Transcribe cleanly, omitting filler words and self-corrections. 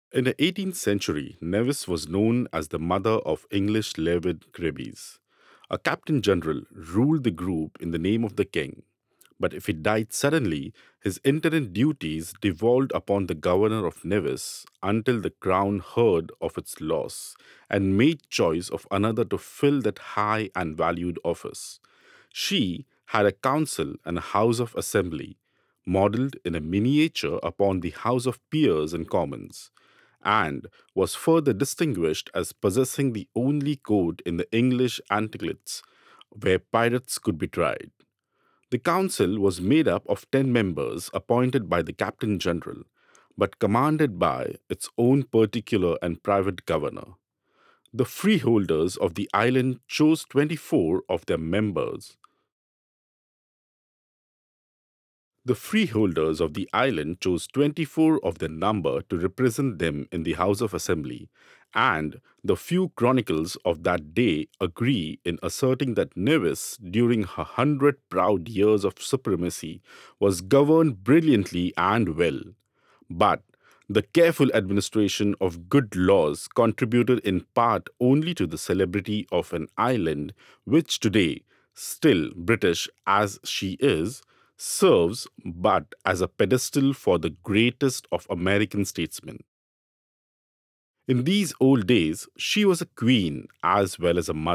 In the 18th century, Nevis was known as the mother of English Lewis Grebes. A captain general ruled the group in the name of the king, but if he died suddenly, his interim duties devolved upon the governor of Nevis until the crown heard of its loss and made choice of another to fill that high and valued office. She had a council and a house of assembly, modeled in a miniature upon the House of Peers and Commons, and was further distinguished as possessing the only court in the English Antiquities where pirates could be tried. The council was made up of 10 members appointed by the captain general, but commanded by its own particular and private governor. The freeholders of the island chose 24 of their members. The freeholders of the island chose 24 of their number to represent them in the House of Assembly, and the few chronicles of that day agree in asserting that Nevis, during her 100 proud years of supremacy, was governed brilliantly and well. But the careful administration of good laws contributed in part only to the celebrity of an island which today, still British as she is, serves but as a pedestal for the greatest of American statesmen. In these old days, she was a queen as well as a mother.